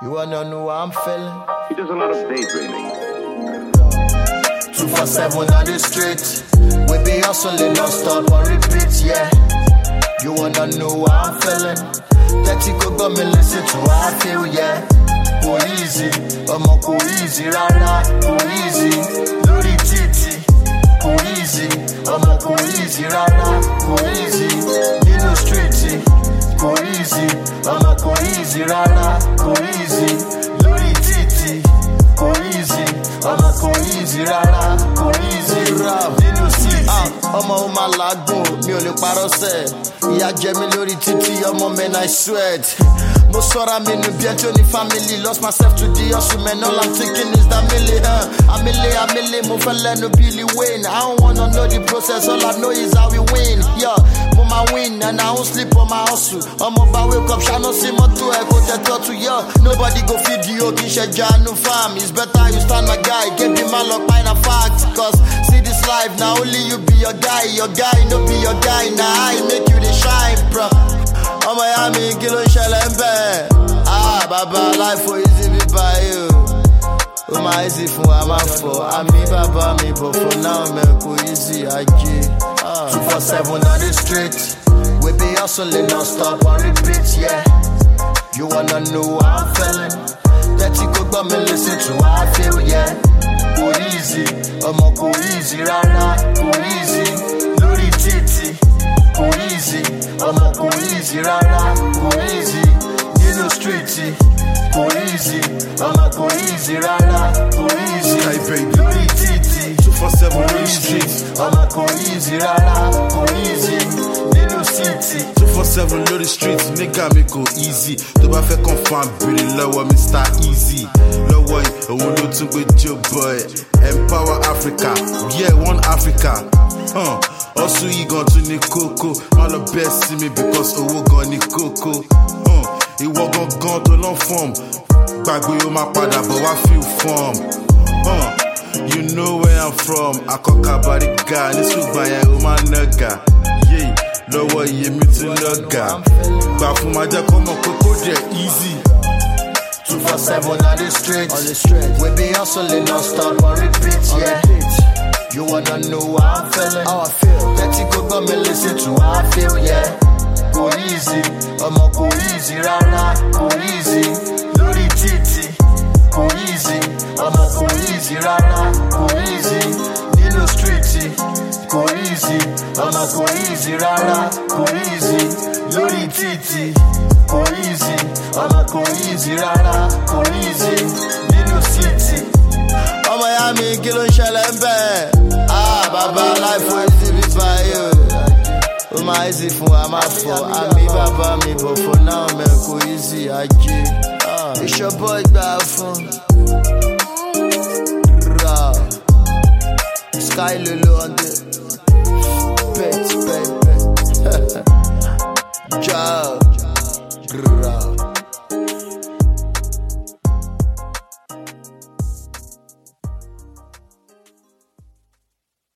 You wanna know how I'm feeling? He does a lot of daydreaming. 247 on the street. We be hustling non-stop on repeat, yeah. You wanna know how I'm feeling? That you could go me listen to how I feel, yeah. Go easy, go easy, rara, go easy. Lori titi, go easy, go easy, rara, go easy. Nino street, go easy, go easy, rara, go easy. Lori titi, go easy, go easy, rara, go easy, rap. Nino street, ọmọ ma lagun, mi ò lè parọ́ sẹ́. Ìyà jẹ mí lórí títí, ọmọ man I sweat. Mo sọ̀rọ̀ mi nù bí ẹjọ́ ní family. Lost myself to the hustle, man. All I'm thinking is that Amele, mo fẹ́ lẹ́nu Billy Wayne. I don't wanna know the process, all I know is how we win. Yeah, mo ma win and I don't sleep on my hustle. Ọmọ bá wake up, ṣáná sí mọ́tò ẹ̀ kó tẹ̀ tọ́tù, yeah. Nobody go feed you, kì í ṣe jánu fam. It's better you stand my guy, get the man lock by na fact. Cause see this life, now only you be your guy no be your guy. Now I make you the shine, bro. Ọmọ ya mi kí ló ń ṣẹlẹ̀ ń bẹ̀? Bàbá life for easy bí báyìí o. Ó máa easy fún wa máa fọ̀. Àmì bàbá mi bọ̀ for now man kò easy ajé. 247 on the street. We be hustling non-stop on repeat, yeah. You wanna know how I'm feeling? That you could go me listen to how I feel, yeah. Go easy, go easy, rara, go easy. Lori titi, go easy, go easy, rara, go easy. Nino street, go easy, go easy, rara, go easy. Hey baby, Lori titi, 247 on the easy, street. go easy, rara, go easy. Nino city, 247 lórí street, nigga mi go easy. Tó bá fẹ́ confirm béèrè lọ́wọ́ Mr. Easy. Lọ́wọ́ yìí, òun ló tún gbé Joe Boy. Empower Africa, yeah, one Africa. Ọ̀sùn yìí gan tún ní kókó. Má lọ bẹ́ẹ̀ sí mi because owó gan ní kókó. Ìwọ gangan tó lọ́ form. Gbàgbé ó máa padà bọ̀ wá feel form. You know where I'm from. Akọ́kà Bariga, ní ṣùgbọ́n yẹn ó máa nàgà. Yeah, lọ́wọ́ iye mi tún lọ́gà. Gbà fún máa jẹ́ kọ́ mọ̀ pé kó jẹ́ easy. 247 on the street. We be hustling non-stop on repeat, yeah. You wanna know how I'm feeling? How I feel. That you could go me listen to how I feel, yeah. Go easy, go easy, rara, go easy. Lori titi, go easy, go easy, rara, go easy. Nino street, go easy, go easy, rara, go easy. Lori titi, go easy, go easy, rara, go easy. Nino city. Ọmọ ya mi kí ló ń ṣẹlẹ̀ ń bẹ̀? Bàbá life for easy bí báyìí o. Ó máa easy fún wa máa fọ̀. Àmì bàbá mi bọ̀ for now man kò easy ajé. Ìṣọ̀bọ̀ ìgbà fún. Sky Lolo on the pet, baby. Ciao.